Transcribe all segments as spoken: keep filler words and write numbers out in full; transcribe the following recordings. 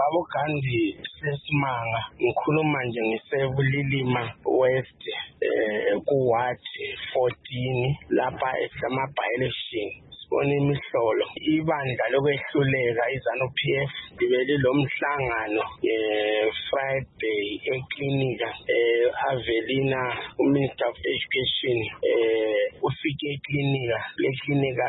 Babo Gandhi sesimanga ngikhuluma nje ngisebulilima West eh kuward fourteen lapha esama by-election sibona imihlolo ibandla lokwehluleka iZanu-P F libeli lomhlangano eh Friday eklinika eh Avelina uMinister of Education eh ufike eklinika leklinika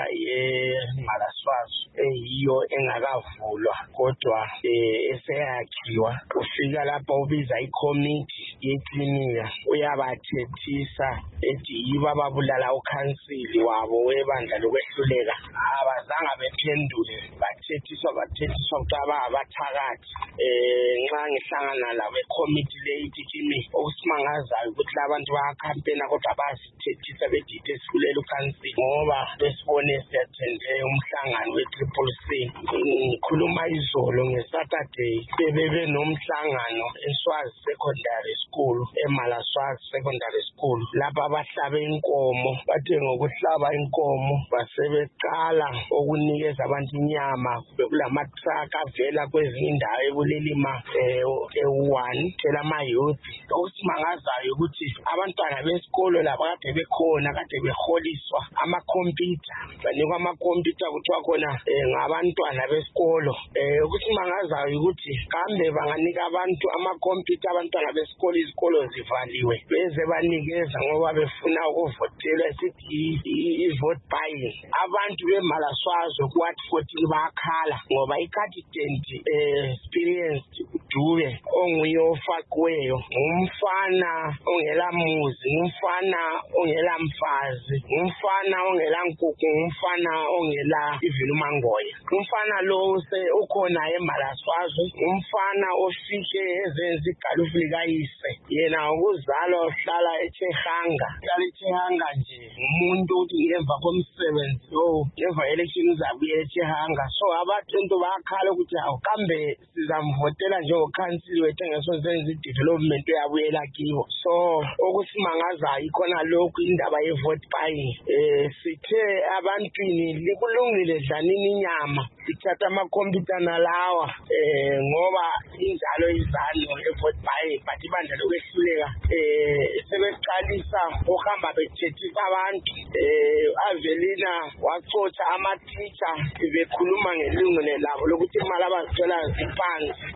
yeMalaswazi eyiyo engakavulwa kodwa eh eseyakhiwa ufika lapha ubiza iCommittee yeklinika uyabathethisa ethi yibo ababulala ukhansili wabo webandla lokwehluleka abazange bephendule bathethiswa bathethiswa ukuthi abathakathi eh nxa ngihlangana labo eCommittee leyithi kimi okusimangazayo ukuthi labantu bayakhampena kodwa basithethisa bethi esifulela ukhansili ngoba besibone siyathende umhlangano we-Triple C ngikhuluma izolo ngeSaturday bebebe nomhlangano eSwazi Secondary School eMalaswazi Secondary School lapha abahlabe inkomo bathe ngokuhlaba inkomo basebeqala ukunikeza abantu inyama bekulamatraka avela kwezinye indawo ebulilima e-one phela ama-youth okusimangazayo ukuthi abantwana besikolo labo kade bekhona kade beholiswa amakhompyutha banikwa amakhompyutha kuthiwa khona ngabantwana besikolo okusimangazayo ukuthi kambe banganika abantu amakhompyutha abantwana besikolo izikolo zivaliwe beze banikeza ngoba befuna ukuvotelwa sithi i-vote buying abantu beMalaswazi kuward fourteen bakhala ngoba i-candidate experienced uDube onguye ofakiweyo umfana ongelamuzi umfana ongela mfazi umfana ongela nkukhu umfana ongela ivila umangoya umfana lo ukhona eMalaswazi umfana ofike ezenza igalufu likayise yena ukuzalwa uhlala eTshehanga uhlala eTshehanga nje umuntu uthi ngemva komsebenzi lo ngemva election uzabuya eTshehanga so abantu bakhala ukuthi awu kambe sizamvotela njengokhansili wethu ngesozenza i-development uyabuyela kibo so okusimangazayo ikhona lokhu indaba ye-vote buying eh sithe abantwini likulungile dlanini inyama sithatha amakhompyutha nalawa eh ngoba injalo izalo ye-vote buying but ibandla lokwehluleka eh sebeqalisa uhamba bethethisa abantu eh Avelina waqotha ama-teacher bekhuluma ngelungelo labo lokuthi imali abazithola ziphansi